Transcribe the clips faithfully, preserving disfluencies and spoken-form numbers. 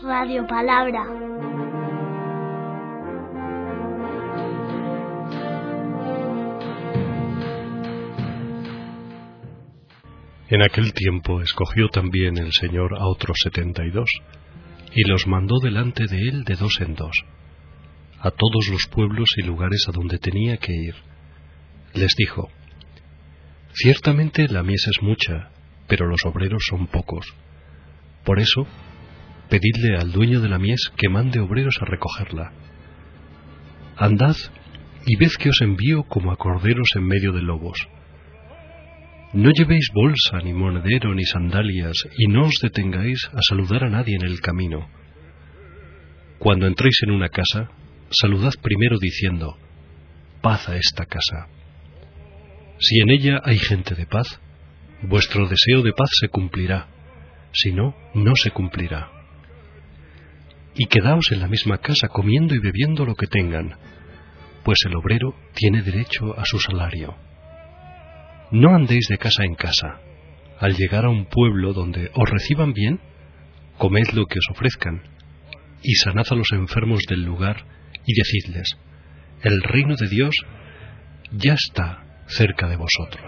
Radio Palabra. En aquel tiempo escogió también el Señor a otros setenta y dos, y los mandó delante de él de dos en dos, a todos los pueblos y lugares a donde tenía que ir. Les dijo: Ciertamente la mies es mucha, pero los obreros son pocos. Por eso, pedidle al dueño de la mies que mande obreros a recogerla. Andad y ved que os envío como a corderos en medio de lobos. No llevéis bolsa, ni monedero, ni sandalias, y no os detengáis a saludar a nadie en el camino. Cuando entréis en una casa, saludad primero diciendo: paz a esta casa. Si en ella hay gente de paz, vuestro deseo de paz se cumplirá, si no, no se cumplirá. Y quedaos en la misma casa comiendo y bebiendo lo que tengan, pues el obrero tiene derecho a su salario. No andéis de casa en casa. Al llegar a un pueblo donde os reciban bien, comed lo que os ofrezcan, y sanad a los enfermos del lugar, y decidles: el reino de Dios ya está cerca de vosotros.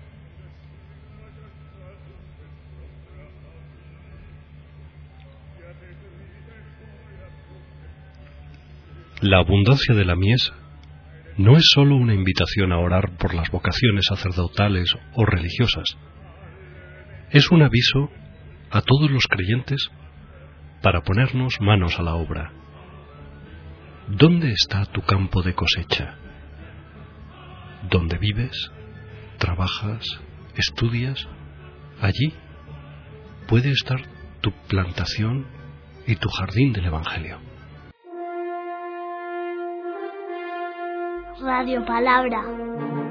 La abundancia de la mies no es sólo una invitación a orar por las vocaciones sacerdotales o religiosas. Es un aviso a todos los creyentes para ponernos manos a la obra. ¿Dónde está tu campo de cosecha? ¿Dónde vives, trabajas, estudias? Allí puede estar tu plantación y tu jardín del Evangelio. Radio Palabra.